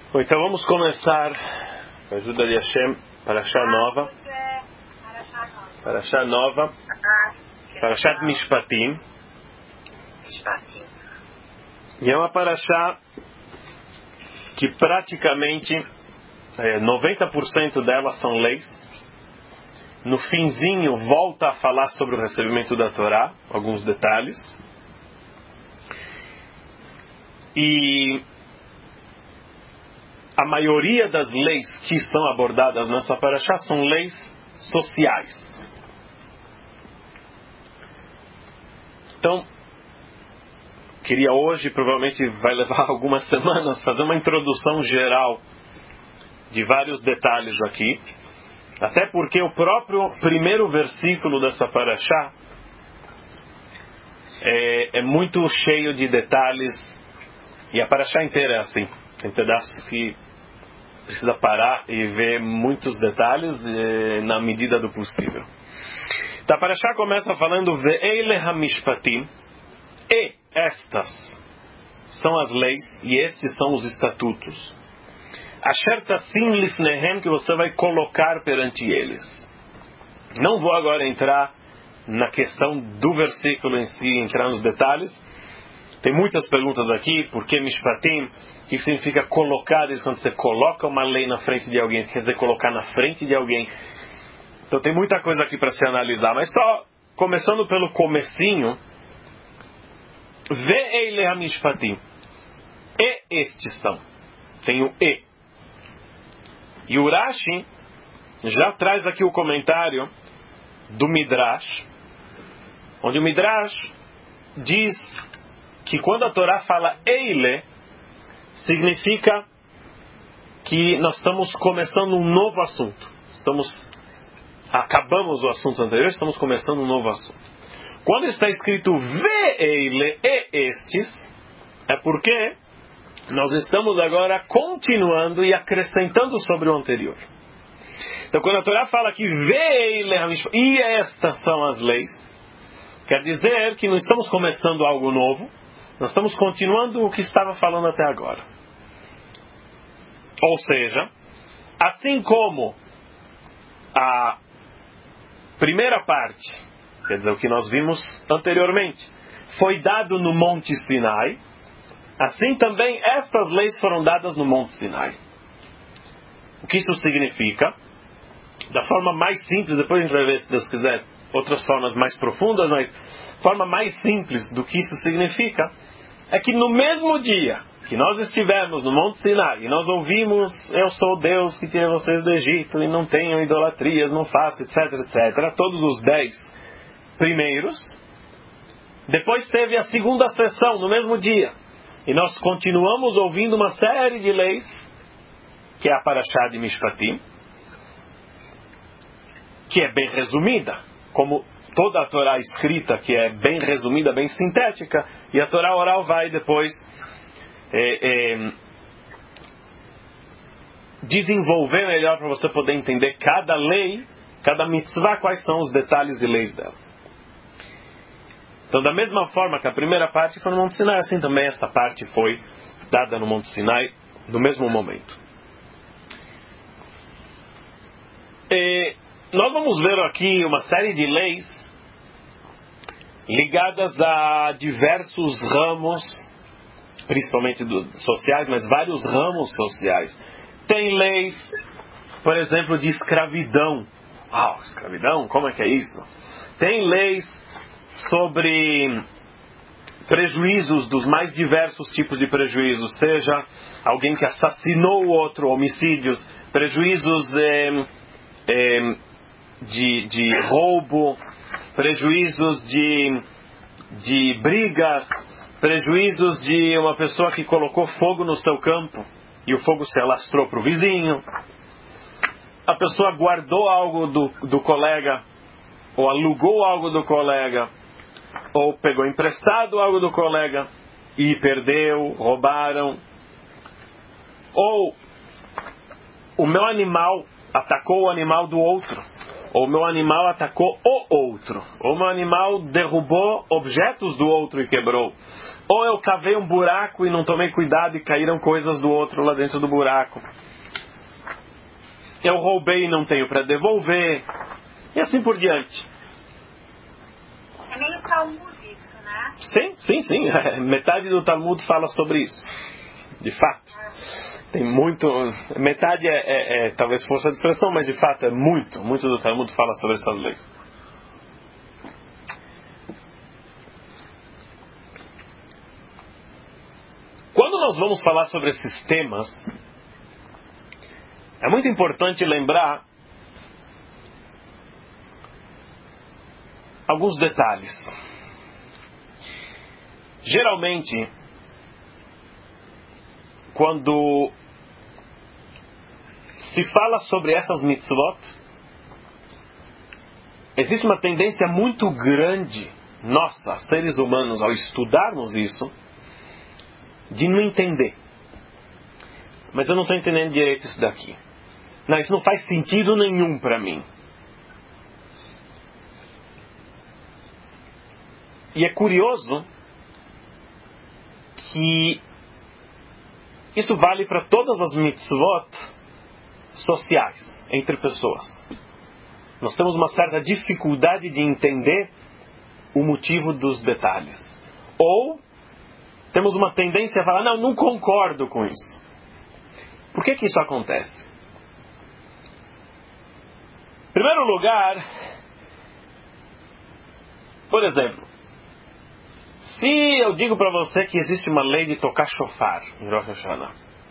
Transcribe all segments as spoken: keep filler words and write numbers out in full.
Bom, então vamos começar, com a ajuda de Hashem, Parashá nova, Parashá nova, Parashat Mishpatim, e é uma Parashá que praticamente é, noventa por cento delas são leis. No finzinho volta a falar sobre o recebimento da Torá, alguns detalhes. E a maioria das leis que são abordadas nessa Parashá são leis sociais. Então, queria hoje, provavelmente vai levar algumas semanas, fazer uma introdução geral de vários detalhes aqui. Até porque o próprio primeiro versículo dessa Parashá é, é muito cheio de detalhes. E a Parashá inteira é assim. Tem pedaços que precisa parar e ver muitos detalhes eh, na medida do possível. Então a Parashá começa falando Ve'ele hamishpatim, e estas são as leis e estes são os estatutos. Asher tassim lifnehem, que você vai colocar perante eles. Não vou agora entrar na questão do versículo em si, entrar nos detalhes. Tem muitas perguntas aqui. Por que mishpatim? O que significa colocar isso? Quando você coloca uma lei na frente de alguém, quer dizer colocar na frente de alguém. Então tem muita coisa aqui para se analisar. Mas só começando pelo comecinho. Ve'ele hamishpatim. E estes são. Tem o e. E o Rashi já traz aqui o comentário do Midrash, onde o Midrash diz que quando a Torá fala Eile, significa que nós estamos começando um novo assunto. Estamos, acabamos o assunto anterior, estamos começando um novo assunto. Quando está escrito Ve'eile, e estes, é porque nós estamos agora continuando e acrescentando sobre o anterior. Então quando a Torá fala que Ve'eile hamishpatim, e estas são as leis, quer dizer que não estamos começando algo novo, nós estamos continuando o que estava falando até agora. Ou seja, assim como a primeira parte, quer dizer, o que nós vimos anteriormente, foi dado no Monte Sinai, assim também estas leis foram dadas no Monte Sinai. O que isso significa? Da forma mais simples, depois a gente vai ver, se Deus quiser, outras formas mais profundas, mas a forma mais simples do que isso significa é que no mesmo dia que nós estivemos no Monte Sinai e nós ouvimos, eu sou Deus que tirei vocês do Egito e não tenham idolatrias, não faço, etc, etc, todos os dez primeiros, depois teve a segunda sessão no mesmo dia. E nós continuamos ouvindo uma série de leis, que é a Parashá de Mishpatim, que é bem resumida, como toda a Torá escrita, que é bem resumida, bem sintética, e a Torá oral vai depois é, é, desenvolver melhor para você poder entender cada lei, cada mitzvah, quais são os detalhes e leis dela. Então, da mesma forma que a primeira parte foi no Monte Sinai, assim também esta parte foi dada no Monte Sinai, no mesmo momento. E nós vamos ver aqui uma série de leis ligadas a diversos ramos, principalmente do, sociais, mas vários ramos sociais. Tem leis, por exemplo, de escravidão. Uau, escravidão? Como é que é isso? Tem leis sobre prejuízos dos mais diversos tipos de prejuízos, seja alguém que assassinou o outro, homicídios, prejuízos eh, eh, de, de roubo, prejuízos de, de brigas, prejuízos de uma pessoa que colocou fogo no seu campo e o fogo se alastrou para o vizinho, a pessoa guardou algo do, do colega ou alugou algo do colega, ou pegou emprestado algo do colega e perdeu, roubaram. Ou o meu animal atacou o animal do outro. Ou o meu animal atacou o outro. Ou o meu animal derrubou objetos do outro e quebrou. Ou eu cavei um buraco e não tomei cuidado e caíram coisas do outro lá dentro do buraco. Eu roubei e não tenho para devolver. E assim por diante. É meio Talmud isso, né? Sim, sim, sim. Metade do Talmud fala sobre isso. De fato. Tem muito... Metade é, é, é talvez força de expressão, mas de fato é muito. Muito do Talmud fala sobre essas leis. Quando nós vamos falar sobre esses temas, é muito importante lembrar alguns detalhes. Geralmente, quando se fala sobre essas mitzvot, existe uma tendência muito grande, nossa, seres humanos, ao estudarmos isso, de não entender. Mas eu não estou entendendo direito isso daqui. Não, isso não faz sentido nenhum para mim. E é curioso que isso vale para todas as mitzvot sociais, entre pessoas. Nós temos uma certa dificuldade de entender o motivo dos detalhes. Ou temos uma tendência a falar, não, não concordo com isso. Por que que isso acontece? Em primeiro lugar, por exemplo, se eu digo para você que existe uma lei de tocar shofar em Rosh Hashanah,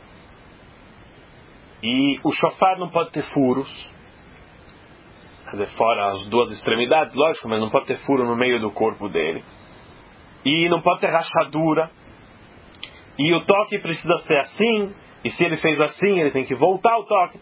e o shofar não pode ter furos, quer dizer, fora as duas extremidades, lógico, mas não pode ter furo no meio do corpo dele, e não pode ter rachadura, e o toque precisa ser assim, e se ele fez assim, ele tem que voltar o toque.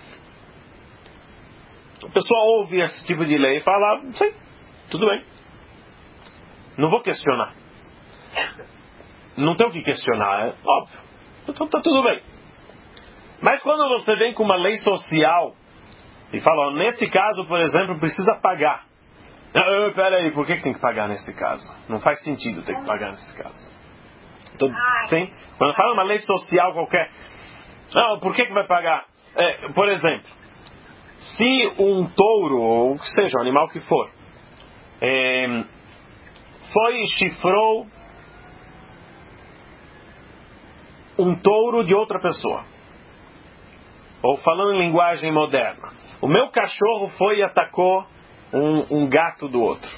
A pessoa ouve esse tipo de lei e fala, sim, tudo bem. Não vou questionar. Não tem o que questionar, é óbvio. Então tá tudo bem. Mas quando você vem com uma lei social e fala, ó, nesse caso, por exemplo, precisa pagar. Ah, peraí, por que tem que pagar nesse caso? Não faz sentido ter que pagar nesse caso. Então, sim, quando fala uma lei social qualquer, não, por que que vai pagar? É, por exemplo, se um touro, ou o que seja, um animal que for, é, foi e chifrou um touro de outra pessoa, ou falando em linguagem moderna, o meu cachorro foi e atacou um, um gato do outro.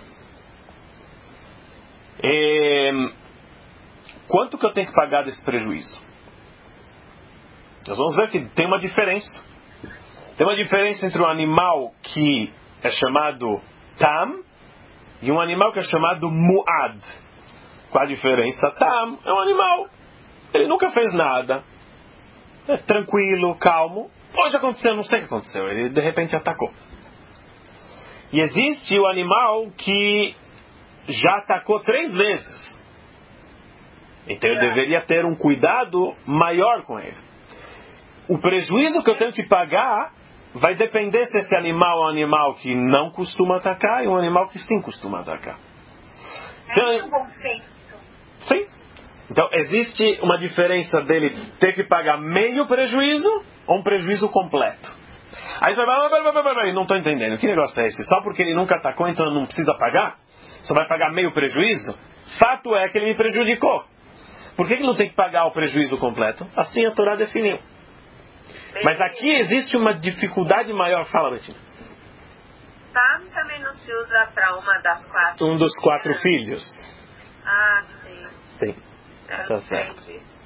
É, quanto que eu tenho que pagar desse prejuízo? Nós vamos ver que tem uma diferença. Tem uma diferença entre um animal que é chamado tam e um animal que é chamado muad. Qual a diferença? Tam é um animal, ele nunca fez nada, é tranquilo, calmo. Pode acontecer, não sei o que aconteceu, ele de repente atacou. E existe o animal que já atacou três vezes. Então eu deveria ter um cuidado maior com ele. O prejuízo que eu tenho que pagar vai depender se esse animal é um animal que não costuma atacar e um animal que sim costuma atacar. É um conceito. Sim. Então existe uma diferença dele ter que pagar meio prejuízo ou um prejuízo completo. Aí você vai falar, não estou entendendo, que negócio é esse? Só porque ele nunca atacou, então não precisa pagar? Só vai pagar meio prejuízo? Fato é que ele me prejudicou. Por que que não tem que pagar o prejuízo completo? Assim a Torá definiu. Mas aqui existe uma dificuldade maior. Fala, Betina. Tam também não se usa para uma das quatro. Um dos quatro filhos. Ah, sim. Sim. Tá certo.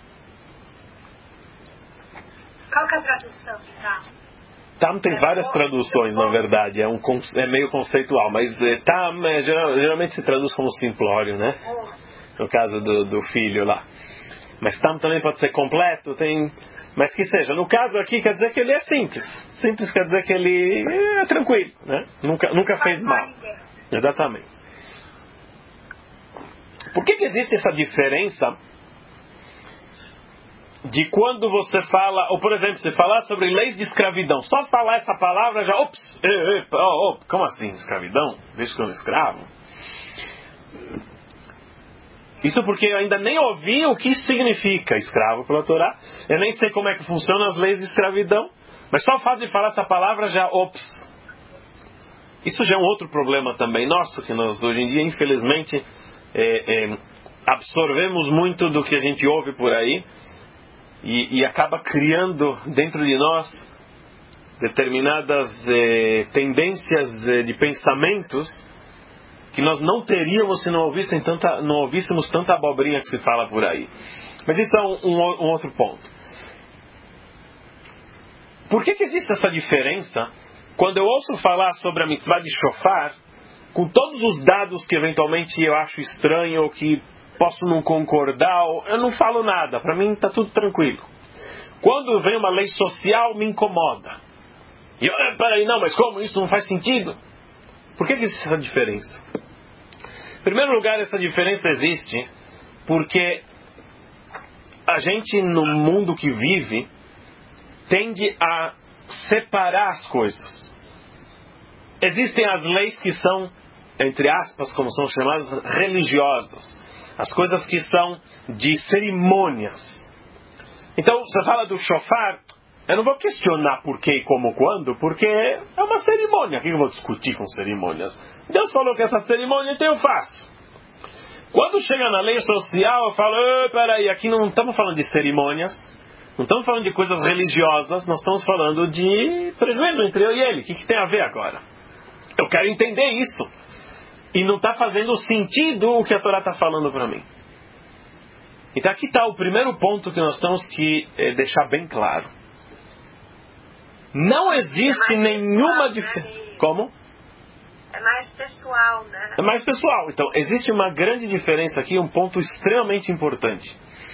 Qual que é a tradução de Tam? Tam tem várias traduções, na verdade. É, um, é meio conceitual. Mas é, Tam é, geral, geralmente se traduz como simplório, né? No caso do, do filho lá. Mas Tam também pode ser completo, tem... Mas que seja, no caso aqui quer dizer que ele é simples. Simples quer dizer que ele é tranquilo, né? Nunca, nunca fez mal. Exatamente. Por que que existe essa diferença de quando você fala, ou por exemplo, você falar sobre leis de escravidão, só falar essa palavra já, ops, e, e, oh, oh, como assim escravidão? Desde que eu escravo? Isso porque eu ainda nem ouvi o que significa escravo pela Torá. Eu nem sei como é que funcionam as leis de escravidão. Mas só o fato de falar essa palavra já, ops. Isso já é um outro problema também nosso, que nós hoje em dia, infelizmente, é, é, absorvemos muito do que a gente ouve por aí e, e acaba criando dentro de nós determinadas é, tendências de, de pensamentos que nós não teríamos se não ouvíssemos tanta, não ouvíssemos tanta abobrinha que se fala por aí. Mas isso é um, um, um outro ponto. Por que que existe essa diferença quando eu ouço falar sobre a mitzvah de shofar, com todos os dados que eventualmente eu acho estranho ou que posso não concordar, eu não falo nada, para mim está tudo tranquilo. Quando vem uma lei social, me incomoda. E eu, peraí, não, mas como? Isso não faz sentido? Por que que existe essa diferença? Em primeiro lugar, essa diferença existe porque a gente, no mundo que vive, tende a separar as coisas. Existem as leis que são, entre aspas, como são chamadas, religiosas. As coisas que são de cerimônias. Então, você fala do shofar, eu não vou questionar por que, como, quando, porque é uma cerimônia. O que eu vou discutir com cerimônias? Deus falou que essa cerimônia, então eu faço. Quando chega na lei social, eu falo, peraí, aqui não estamos falando de cerimônias, não estamos falando de coisas religiosas, nós estamos falando de prejuízo entre eu e ele. O que, que tem a ver agora? Eu quero entender isso. E não está fazendo sentido o que a Torá está falando para mim. Então aqui está o primeiro ponto que nós temos que eh, deixar bem claro. Não existe é nenhuma pessoal, diferença. Né? Como? É mais pessoal, né? É mais pessoal. Então existe uma grande diferença aqui, um ponto extremamente importante.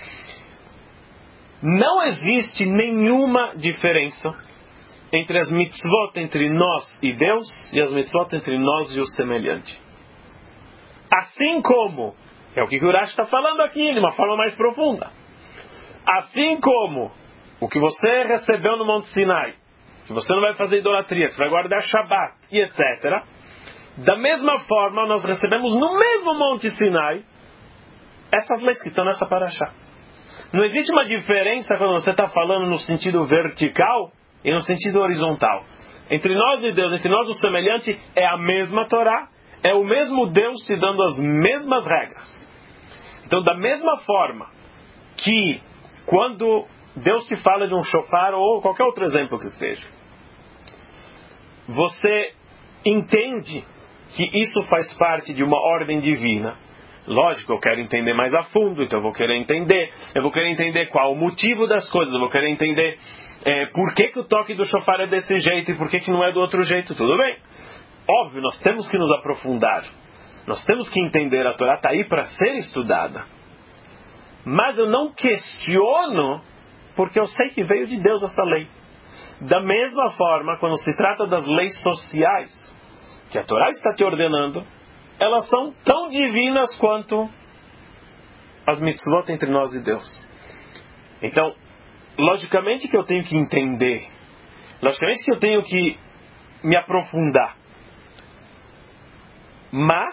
Não existe nenhuma diferença entre as mitzvot entre nós e Deus e as mitzvot entre nós e o semelhante. Assim como, é o que o Urash está falando aqui de uma forma mais profunda, assim como o que você recebeu no Monte Sinai, que você não vai fazer idolatria, que você vai guardar Shabbat e etcétera, da mesma forma nós recebemos no mesmo Monte Sinai essas leis que estão nessa paraxá. Não existe uma diferença quando você está falando no sentido vertical e no sentido horizontal. Entre nós e Deus, entre nós e o semelhante, é a mesma Torá, é o mesmo Deus te dando as mesmas regras. Então, da mesma forma que quando Deus te fala de um shofar ou qualquer outro exemplo que seja, você entende que isso faz parte de uma ordem divina. Lógico, eu quero entender mais a fundo, então eu vou querer entender, eu vou querer entender qual o motivo das coisas, eu vou querer entender é, por que, que o toque do shofar é desse jeito e por que, que não é do outro jeito, tudo bem. Óbvio, nós temos que nos aprofundar, nós temos que entender, a Torá está aí para ser estudada. Mas eu não questiono, porque eu sei que veio de Deus essa lei. Da mesma forma, quando se trata das leis sociais, que a Torá está te ordenando, elas são tão divinas quanto as mitzvot entre nós e Deus. Então, logicamente que eu tenho que entender, logicamente que eu tenho que me aprofundar, mas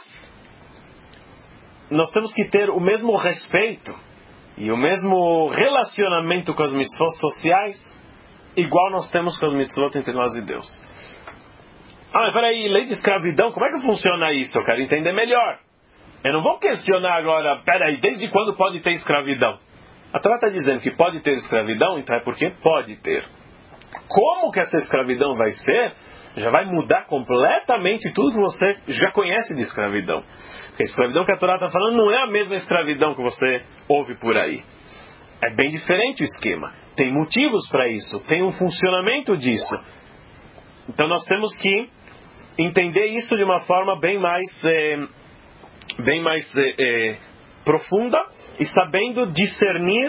nós temos que ter o mesmo respeito e o mesmo relacionamento com as mitzvot sociais, igual nós temos com as mitzvot entre nós e Deus. Ah, mas peraí, lei de escravidão, como é que funciona isso? Eu quero entender melhor. Eu não vou questionar agora, peraí, desde quando pode ter escravidão? A Torá está dizendo que pode ter escravidão, então é porque pode ter. Como que essa escravidão vai ser, já vai mudar completamente tudo que você já conhece de escravidão. Porque a escravidão que a Torá está falando não é a mesma escravidão que você ouve por aí. É bem diferente o esquema. Tem motivos para isso, tem um funcionamento disso. Então nós temos que entender isso de uma forma bem mais, é, bem mais é, é, profunda e sabendo discernir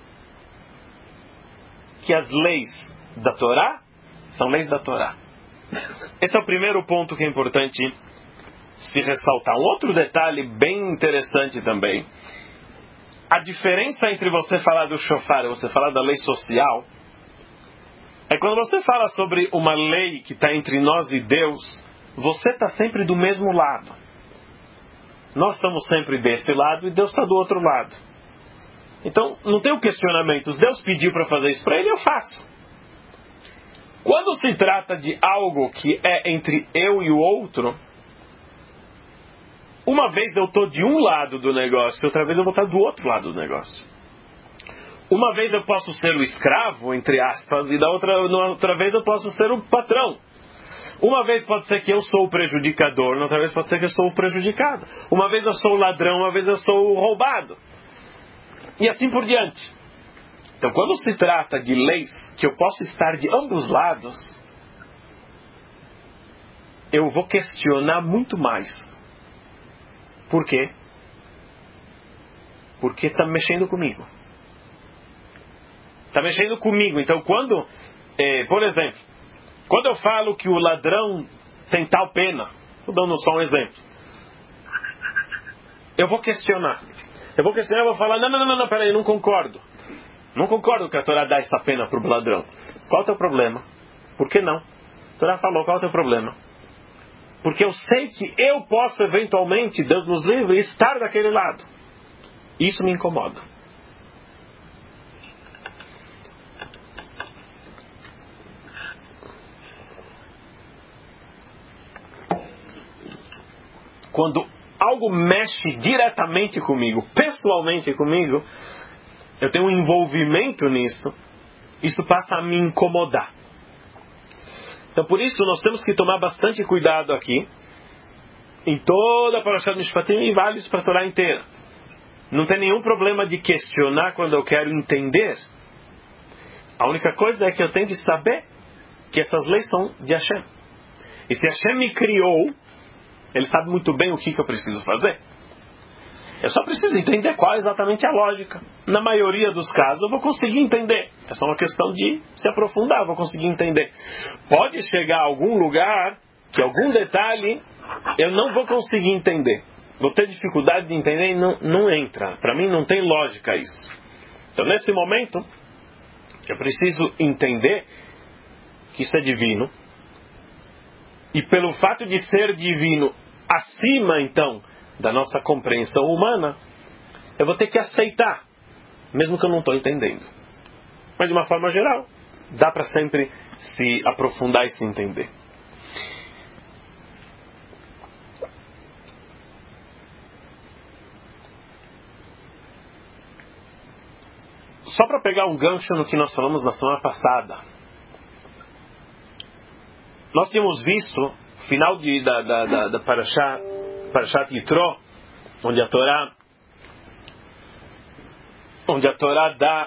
que as leis da Torá são leis da Torá. Esse é o primeiro ponto que é importante se ressaltar. Um outro detalhe bem interessante também, a diferença entre você falar do shofar e você falar da lei social, é quando você fala sobre uma lei que está entre nós e Deus, você está sempre do mesmo lado. Nós estamos sempre desse lado e Deus está do outro lado. Então, não tem um questionamento. Se Deus pediu para fazer isso para ele, eu faço. Quando se trata de algo que é entre eu e o outro, uma vez eu estou de um lado do negócio, outra vez eu vou estar do outro lado do negócio. Uma vez eu posso ser o escravo, entre aspas, e da outra, outra vez eu posso ser o patrão. Uma vez pode ser que eu sou o prejudicador, outra vez pode ser que eu sou o prejudicado. Uma vez eu sou o ladrão, uma vez eu sou o roubado. E assim por diante. Então, quando se trata de leis que eu posso estar de ambos lados, eu vou questionar muito mais. Por quê? Porque está mexendo comigo. Está mexendo comigo. Então, quando, eh, por exemplo, quando eu falo que o ladrão tem tal pena, estou dando só um exemplo, eu vou questionar. Eu vou questionar, eu vou falar, não, não, não, não, peraí, não concordo. Não concordo que a Torá dá essa pena para o ladrão. Qual é o teu problema? Por que não? A Torá falou, qual é o teu problema? Porque eu sei que eu posso eventualmente, Deus nos livre, estar daquele lado. Isso me incomoda. Quando algo mexe diretamente comigo, pessoalmente comigo, eu tenho um envolvimento nisso, isso passa a me incomodar. Então por isso nós temos que tomar bastante cuidado aqui, em toda a Parashat Mishpatim e vários para a Torá inteira. Não tem nenhum problema de questionar quando eu quero entender. A única coisa é que eu tenho que saber que essas leis são de Hashem. E se Hashem me criou, Ele sabe muito bem o que, que eu preciso fazer. Eu só preciso entender qual é exatamente a lógica. Na maioria dos casos eu vou conseguir entender. É só uma questão de se aprofundar, eu vou conseguir entender. Pode chegar a algum lugar que algum detalhe eu não vou conseguir entender. Vou ter dificuldade de entender e não, não entra. Para mim não tem lógica isso. Então nesse momento eu preciso entender que isso é divino. E pelo fato de ser divino acima então da nossa compreensão humana, eu vou ter que aceitar, mesmo que eu não estou entendendo. Mas de uma forma geral, dá para sempre se aprofundar e se entender. Só para pegar um gancho no que nós falamos na semana passada, nós tínhamos visto o final de, da, da, da, da Parashat, Parashat Yitro, onde a Torá onde a Torá dá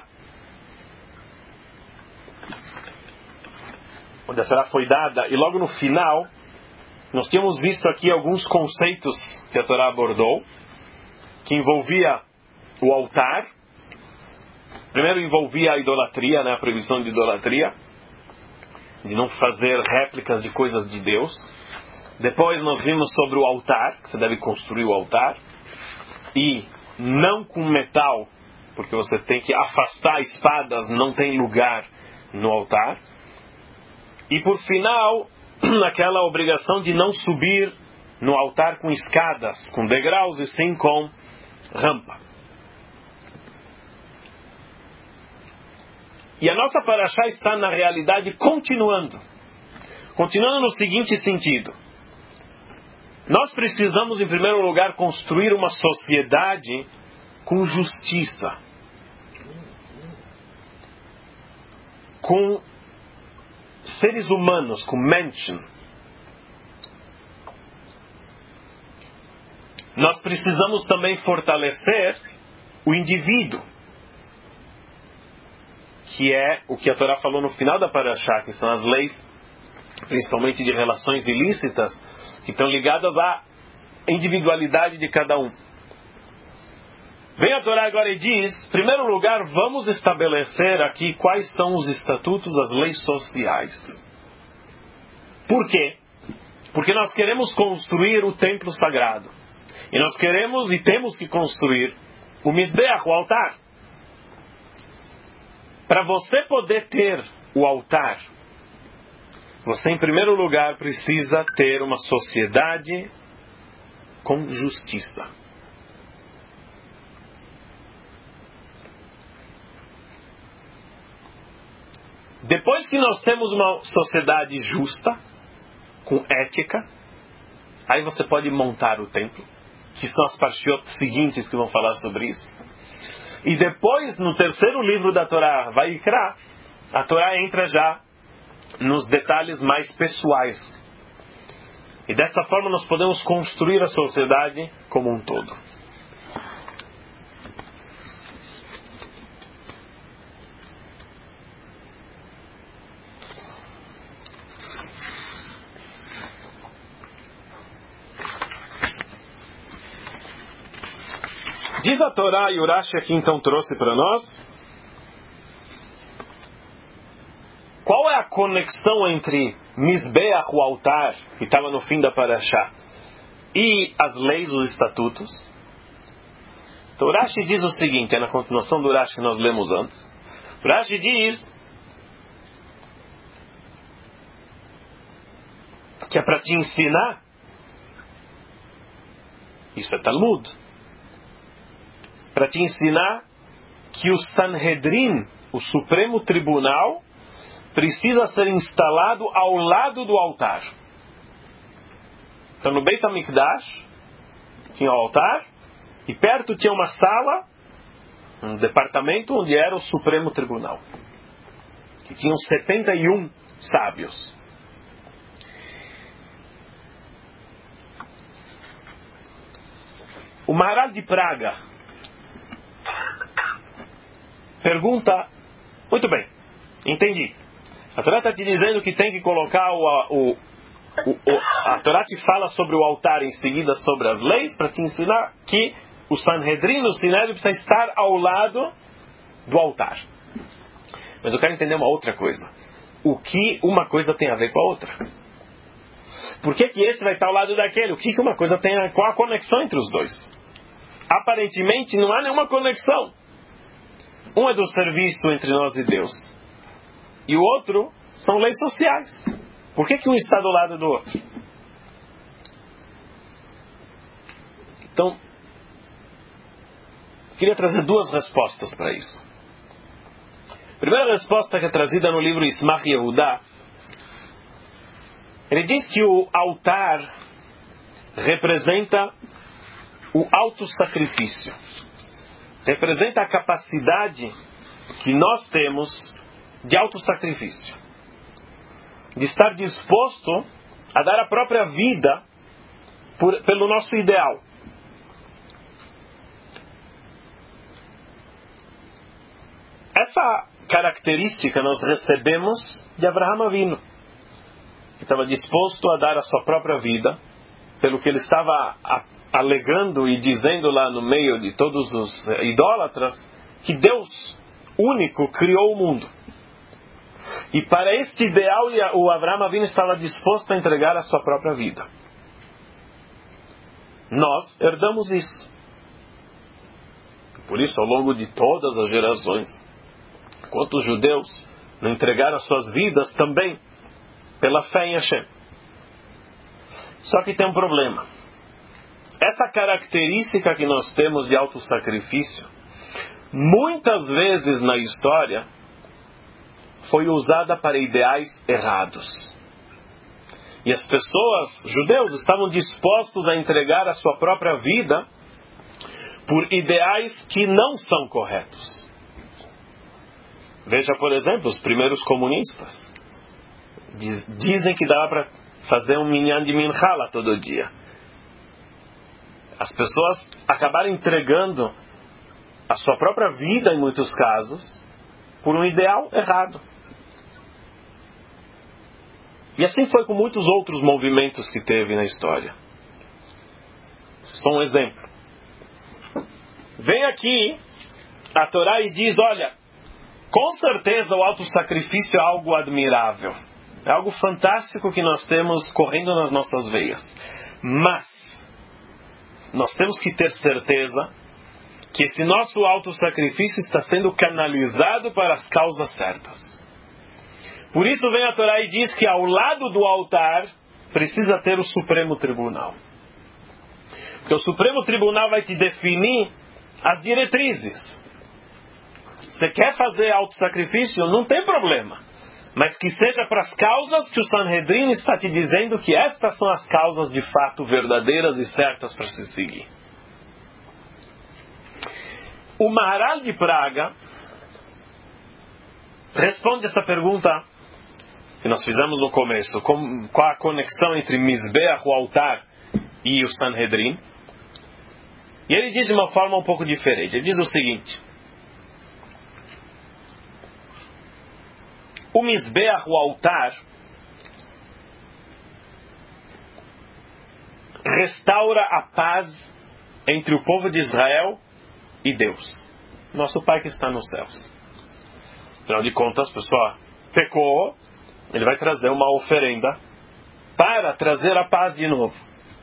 onde a Torá foi dada, e logo no final nós tínhamos visto aqui alguns conceitos que a Torá abordou, que envolvia o altar. Primeiro envolvia a idolatria, né, a proibição de idolatria, de não fazer réplicas de coisas de Deus. Depois nós vimos sobre o altar, que você deve construir o altar, e não com metal, porque você tem que afastar espadas, não tem lugar no altar. E por final, aquela obrigação de não subir no altar com escadas, com degraus, e sim com rampa. E a nossa Parashá está na realidade continuando. Continuando no seguinte sentido. Nós precisamos, em primeiro lugar, construir uma sociedade com justiça. Com seres humanos, com Menschen. Nós precisamos também fortalecer o indivíduo, que é o que a Torá falou no final da Parashá, que são as leis, principalmente de relações ilícitas, que estão ligadas à individualidade de cada um. Vem a Torá agora e diz, em primeiro lugar, vamos estabelecer aqui quais são os estatutos, as leis sociais. Por quê? Porque nós queremos construir o templo sagrado. E nós queremos e temos que construir o Mizbeach, o altar. Para você poder ter o altar, você em primeiro lugar precisa ter uma sociedade com justiça. Depois que nós temos uma sociedade justa, com ética, aí você pode montar o templo, que são as parshiot seguintes que vão falar sobre isso. E depois, no terceiro livro da Torá, Vaikra, a Torá entra já nos detalhes mais pessoais. E dessa forma nós podemos construir a sociedade como um todo. Diz a Torá, e o Rashi aqui então trouxe para nós, qual é a conexão entre Mizbeach, o altar, que estava no fim da Parashá, e as leis, os estatutos? Então o Rashi diz o seguinte, é na continuação do Rashi que nós lemos antes. O Rashi diz que é para te ensinar, isso é Talmud, para te ensinar que o Sanhedrin, o Supremo Tribunal, precisa ser instalado ao lado do altar. Então no Beit HaMikdash tinha o altar e perto tinha uma sala, um departamento onde era o Supremo Tribunal, que tinham setenta e um sábios. O Maharal de Praga pergunta, muito bem, entendi. A Torá está te dizendo que tem que colocar o, o, o, o... A Torá te fala sobre o altar em seguida sobre as leis para te ensinar que o Sanhedrin, o Sinédrio, precisa estar ao lado do altar. Mas eu quero entender uma outra coisa. O que uma coisa tem a ver com a outra? Por que que esse vai estar ao lado daquele? O que que uma coisa tem a... Qual a conexão entre os dois? Aparentemente não há nenhuma conexão. Um é do serviço entre nós e Deus. E o outro são leis sociais. Por que que um está do lado do outro? Então, eu queria trazer duas respostas para isso. A primeira resposta que é trazida no livro Ismach Yehudá, ele diz que o altar representa o autossacrifício. Representa a capacidade que nós temos de autossacrifício. De estar disposto a dar a própria vida por, pelo nosso ideal. Essa característica nós recebemos de Avraham Avinu, que estava disposto a dar a sua própria vida pelo que ele estava a, alegando e dizendo lá no meio de todos os idólatras, que Deus único criou o mundo. E para este ideal o Avraham Avinu estava disposto a entregar a sua própria vida. Nós herdamos isso. Por isso, ao longo de todas as gerações, enquanto os judeus não entregaram as suas vidas também pela fé em Hashem. Só que tem um problema. Essa característica que nós temos de autossacrifício, muitas vezes na história, foi usada para ideais errados. E as pessoas, judeus, estavam dispostos a entregar a sua própria vida por ideais que não são corretos. Veja, por exemplo, os primeiros comunistas. Diz, dizem que dava para fazer um minyan de minchá lá todo dia. As pessoas acabaram entregando a sua própria vida, em muitos casos, por um ideal errado. E assim foi com muitos outros movimentos que teve na história. Só um exemplo. Vem aqui a Torá e diz, olha, com certeza o autossacrifício é algo admirável. É algo fantástico que nós temos correndo nas nossas veias. Mas nós temos que ter certeza que esse nosso autossacrifício está sendo canalizado para as causas certas. Por isso vem a Torá e diz que ao lado do altar precisa ter o Supremo Tribunal. Porque o Supremo Tribunal vai te definir as diretrizes. Você quer fazer autossacrifício? Não tem problema. Mas que seja para as causas que o Sanhedrin está te dizendo que estas são as causas de fato verdadeiras e certas para se seguir. O Maharal de Praga responde essa pergunta que nós fizemos no começo, com, qual a conexão entre Mizbeach, o altar, e o Sanhedrin. E ele diz de uma forma um pouco diferente. Ele diz o seguinte: o Mizbeach, o altar, restaura a paz entre o povo de Israel e Deus, nosso Pai que está nos céus. Afinal de contas, a pessoa pecou, ele vai trazer uma oferenda para trazer a paz de novo.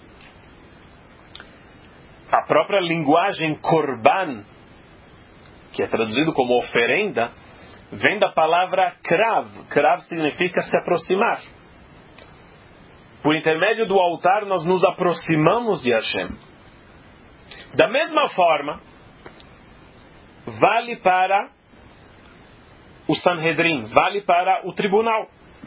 A própria linguagem korban, que é traduzido como oferenda, vem da palavra krav. Krav significa se aproximar. Por intermédio do altar, nós nos aproximamos de Hashem. Da mesma forma, vale para o Sanhedrin, vale para o tribunal.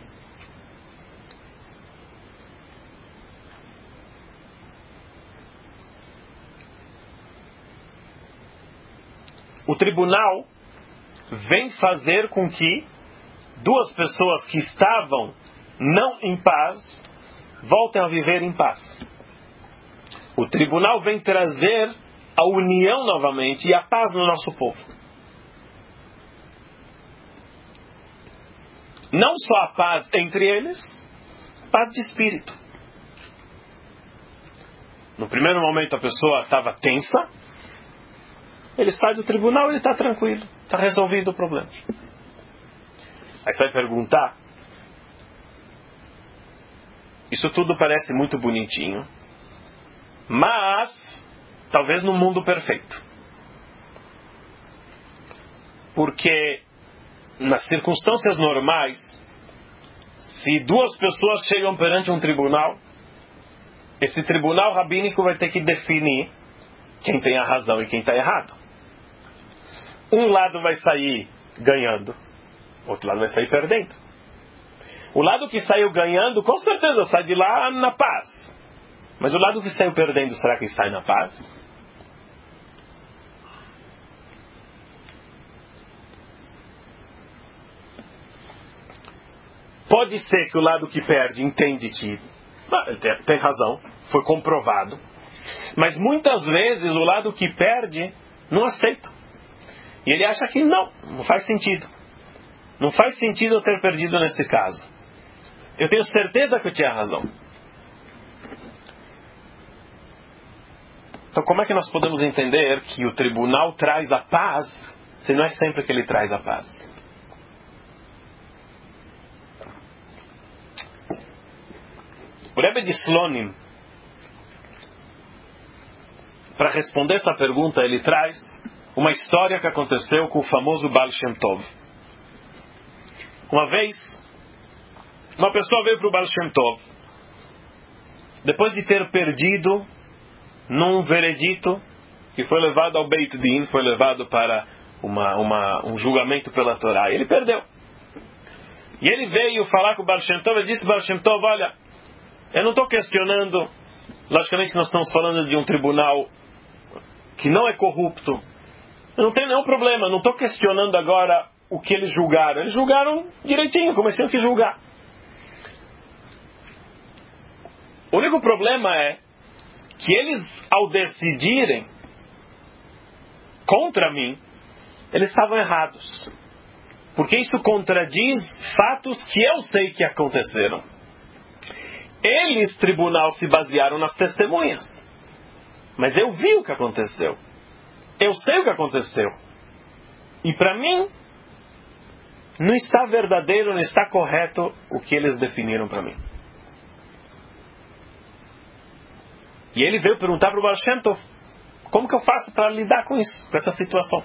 O tribunal vem fazer com que duas pessoas que estavam não em paz voltem a viver em paz. O tribunal vem trazer a união novamente e a paz no nosso povo. Não só a paz entre eles, paz de espírito. No primeiro momento a pessoa estava tensa, ele sai do tribunal e ele está tranquilo, está resolvido o problema. Aí você vai perguntar, isso tudo parece muito bonitinho, mas talvez no mundo perfeito. Porque nas circunstâncias normais, se duas pessoas chegam perante um tribunal, esse tribunal rabínico vai ter que definir quem tem a razão e quem está errado. Um lado vai sair ganhando, outro lado vai sair perdendo. O lado que saiu ganhando, com certeza sai de lá na paz. Mas o lado que saiu perdendo, será que sai na paz? Pode ser que o lado que perde entende que ah, ele tem, tem razão, foi comprovado. Mas muitas vezes o lado que perde não aceita. E ele acha que não, não faz sentido. Não faz sentido eu ter perdido nesse caso. Eu tenho certeza que eu tinha razão. Então como é que nós podemos entender que o tribunal traz a paz, se não é sempre que ele traz a paz? O Rebbe de Slonim, para responder essa pergunta, ele traz uma história que aconteceu com o famoso Baal Shem Tov. Uma vez, uma pessoa veio para o Baal Shem Tov, depois de ter perdido num veredito, que foi levado ao Beit Din, foi levado para uma, uma, um julgamento pela Torá. E ele perdeu. E ele veio falar com o Baal Shem Tov, e disse: Baal Shem Tov, olha, eu não estou questionando, logicamente nós estamos falando de um tribunal que não é corrupto. Eu não tenho nenhum problema, não estou questionando agora o que eles julgaram. Eles julgaram direitinho, como eles tinham que julgar. O único problema é que eles, ao decidirem contra mim, eles estavam errados. Porque isso contradiz fatos que eu sei que aconteceram. Eles, tribunal, se basearam nas testemunhas. Mas eu vi o que aconteceu. Eu sei o que aconteceu. E para mim, não está verdadeiro, não está correto o que eles definiram para mim. E ele veio perguntar para o Baal Shem Tov: como que eu faço para lidar com isso, com essa situação?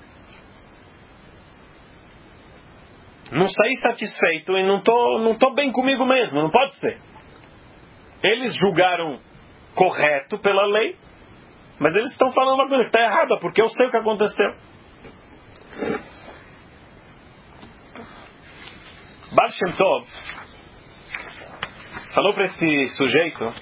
Não saí satisfeito e não estou não tô bem comigo mesmo, não pode ser. Eles julgaram correto pela lei, Mas eles estão falando uma coisa que está errada, porque eu sei o que aconteceu. Baal Shem Tov falou para esse sujeito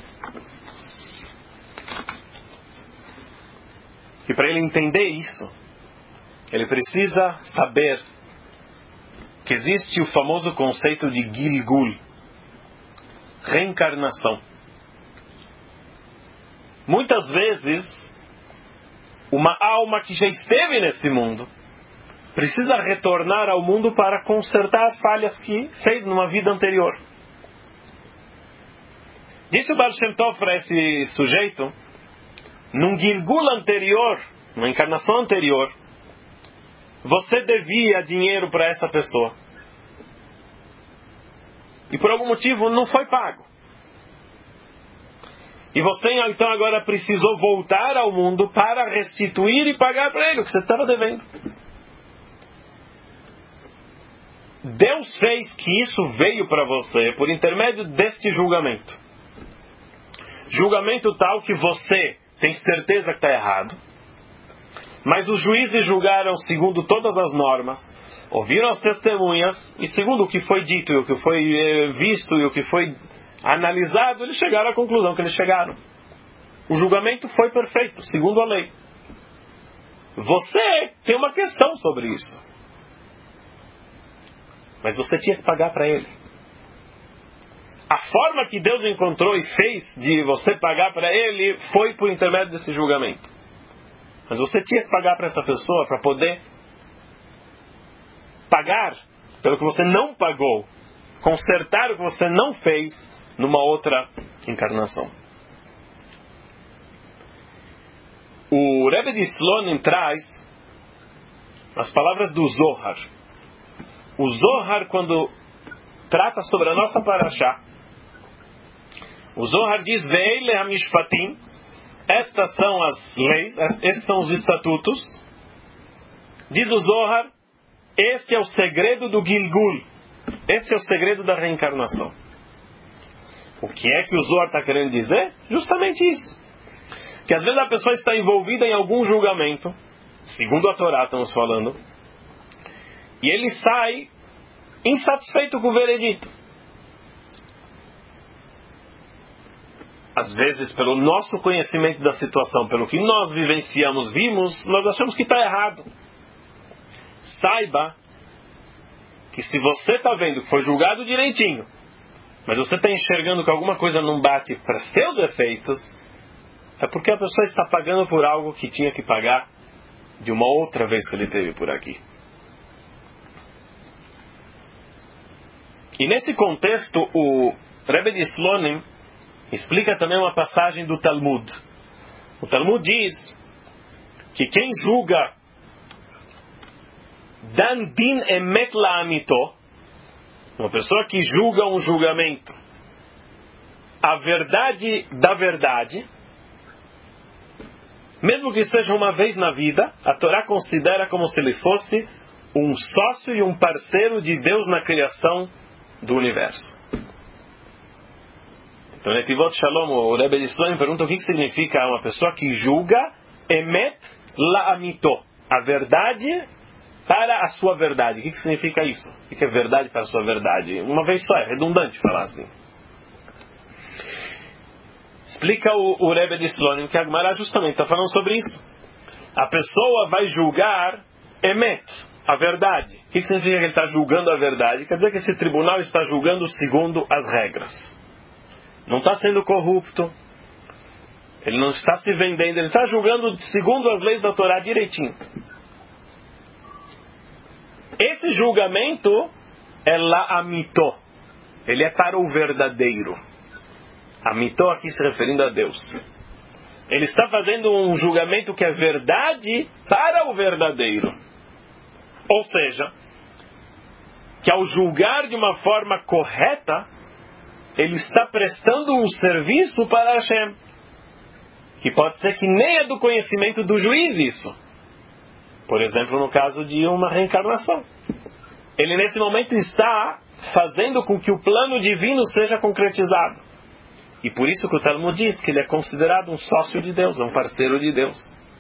que para ele entender isso, ele precisa saber que existe o famoso conceito de Gilgul, reencarnação. Muitas vezes, uma alma que já esteve nesse mundo precisa retornar ao mundo para consertar as falhas que fez numa vida anterior. Disse o Baal Shem Tov para esse sujeito, num Gilgul anterior, numa encarnação anterior, você devia dinheiro para essa pessoa. E por algum motivo não foi pago. E você então agora precisou voltar ao mundo para restituir e pagar para ele o que você estava devendo. Deus fez que isso veio para você por intermédio deste julgamento. Julgamento tal que você tem certeza que está errado, mas os juízes julgaram segundo todas as normas, ouviram as testemunhas, e segundo o que foi dito, e o que foi visto, e o que foi analisado, eles chegaram à conclusão que eles chegaram. O julgamento foi perfeito, segundo a lei. Você tem uma questão sobre isso. Mas você tinha que pagar para ele. A forma que Deus encontrou e fez de você pagar para ele foi por intermédio desse julgamento. Mas você tinha que pagar para essa pessoa para poder pagar pelo que você não pagou, consertar o que você não fez numa outra encarnação. O Rebbe de Slonim traz as palavras do Zohar. O Zohar, quando trata sobre a nossa parashá, o Zohar diz: Ve'ele hamishpatim, estas são as leis, estes são os estatutos. Diz o Zohar: este é o segredo do Gilgul, este é o segredo da reencarnação. O que é que o Zohar está querendo dizer? Justamente isso. Que às vezes a pessoa está envolvida em algum julgamento, segundo a Torá estamos falando, e ele sai insatisfeito com o veredito. Às vezes, pelo nosso conhecimento da situação, pelo que nós vivenciamos, vimos, nós achamos que está errado. Saiba que se você está vendo que foi julgado direitinho, mas você está enxergando que alguma coisa não bate para seus efeitos, é porque a pessoa está pagando por algo que tinha que pagar de uma outra vez que ele teve por aqui. E nesse contexto, o Rebbe de Slonim explica também uma passagem do Talmud. O Talmud diz que quem julga Dan din emet la'amito, uma pessoa que julga um julgamento, a verdade da verdade, mesmo que seja uma vez na vida, a Torá considera como se ele fosse um sócio e um parceiro de Deus na criação do universo. Então, Netivot Shalom, o Rebbe de Slonim pergunta o que significa uma pessoa que julga emet la'amito, a verdade para a sua verdade. O que significa isso? O que é verdade para a sua verdade? Uma vez só, é redundante falar assim. Explica o, o Rebbe de Slonim que a Gemara justamente está falando sobre isso. A pessoa vai julgar emet, a verdade. O que significa que ele está julgando a verdade? Quer dizer que esse tribunal está julgando segundo as regras. Não está sendo corrupto. Ele não está se vendendo. Ele está julgando segundo as leis da Torá direitinho. Esse julgamento é la'amito. Ele é para o verdadeiro. Amito aqui se referindo a Deus. Ele está fazendo um julgamento que é verdade para o verdadeiro. Ou seja, que ao julgar de uma forma correta, ele está prestando um serviço para Hashem. Que pode ser que nem é do conhecimento do juiz isso. Por exemplo, no caso de uma reencarnação. Ele nesse momento está fazendo com que o plano divino seja concretizado. E por isso que o Talmud diz que ele é considerado um sócio de Deus, um parceiro de Deus.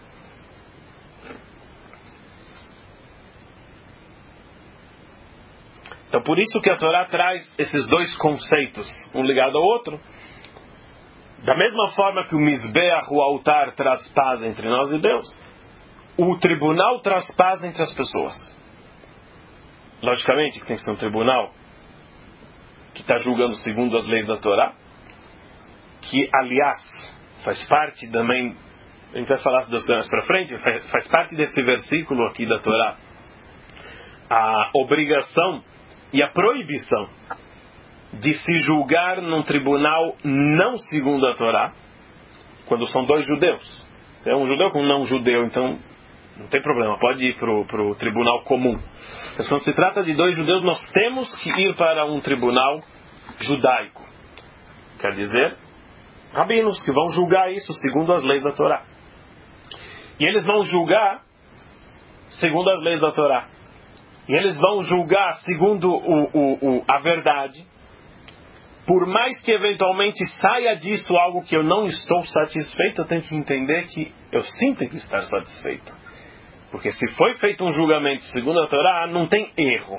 Então por isso que a Torá traz esses dois conceitos, um ligado ao outro. Da mesma forma que o Mizbeach, o altar, traz paz entre nós e Deus, o tribunal traz paz entre as pessoas. Logicamente que tem que ser um tribunal que está julgando segundo as leis da Torá, que, aliás, faz parte também, a gente vai falar das mais para frente, faz, faz parte desse versículo aqui da Torá, a obrigação e a proibição de se julgar num tribunal não segundo a Torá, quando são dois judeus. Se é um judeu com um não judeu, então não tem problema, pode ir para o tribunal comum. Mas quando se trata de dois judeus, nós temos que ir para um tribunal judaico. Quer dizer, rabinos que vão julgar isso segundo as leis da Torá. E eles vão julgar segundo as leis da Torá. E eles vão julgar segundo o, o, o, a verdade. Por mais que eventualmente saia disso algo que eu não estou satisfeito, eu tenho que entender que eu sim tenho que estar satisfeito. Porque se foi feito um julgamento segundo a Torá, não tem erro.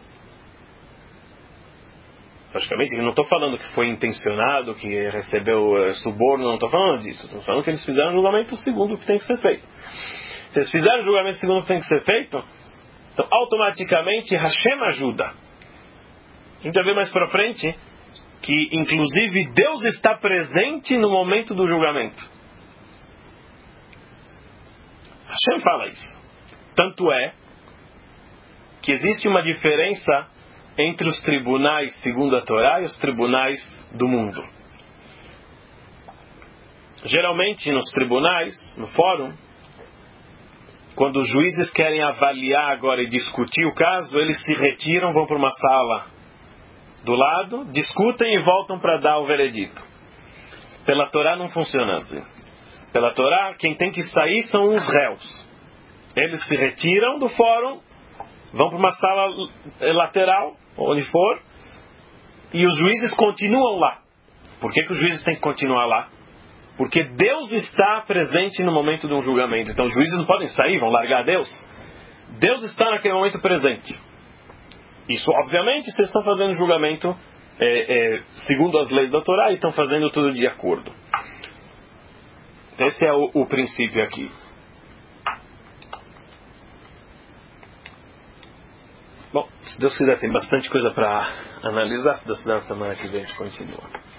Logicamente, eu não estou falando que foi intencionado, que recebeu uh, suborno, não estou falando disso. Estou falando que eles fizeram um julgamento segundo o que tem que ser feito. Se eles fizeram um julgamento segundo o que tem que ser feito, então automaticamente Hashem ajuda. A gente vai ver mais para frente que inclusive Deus está presente no momento do julgamento. Hashem fala isso. Tanto é que existe uma diferença entre os tribunais segundo a Torá e os tribunais do mundo. Geralmente nos tribunais, no fórum, quando os juízes querem avaliar agora e discutir o caso, eles se retiram, vão para uma sala do lado, discutem e voltam para dar o veredito. Pela Torá não funciona assim. Pela Torá, quem tem que sair são os réus. Eles se retiram do fórum, vão para uma sala lateral, onde for, e os juízes continuam lá. Por que que os juízes têm que continuar lá? Porque Deus está presente no momento de um julgamento. Então os juízes não podem sair, vão largar Deus. Deus está naquele momento presente. Isso, obviamente, vocês estão fazendo julgamento é, é, segundo as leis da Torá e estão fazendo tudo de acordo. Então esse é o, o princípio aqui. Bom, se Deus quiser, tem bastante coisa para analisar. Se Deus quiser, na semana que vem a gente continua.